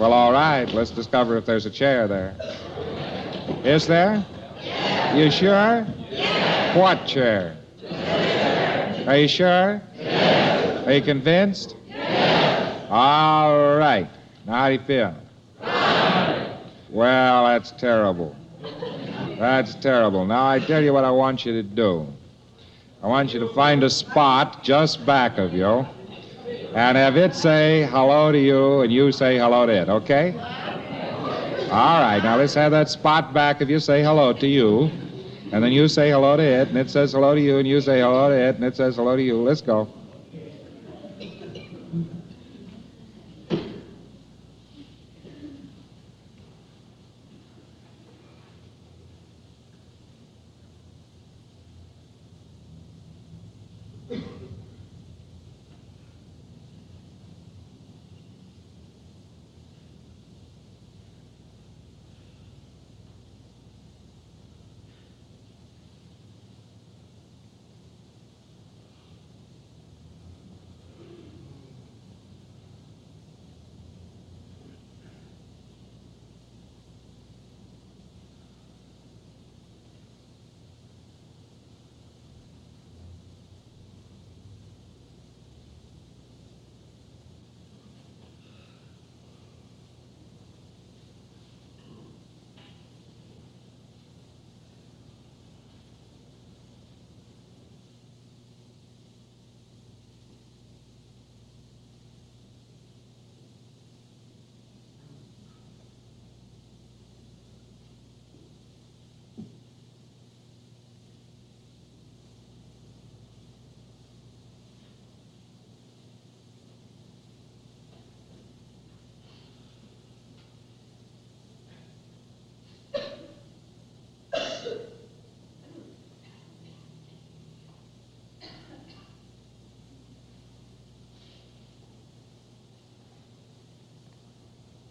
Well, all right. Let's discover if there's a chair there. Is there? Yes. You sure? Yes. What chair? Are you sure? Yes. Are you convinced? Yes. All right. Now, how do you feel? Fine. Well, that's terrible. That's terrible. Now, I tell you what I want you to do. I want you to find a spot just back of you and have it say hello to you and you say hello to it, okay? All right. Now, let's have that spot back of you say hello to you, and then you say hello to it, and it says hello to you, and you say hello to it, and it says hello to you. Let's go.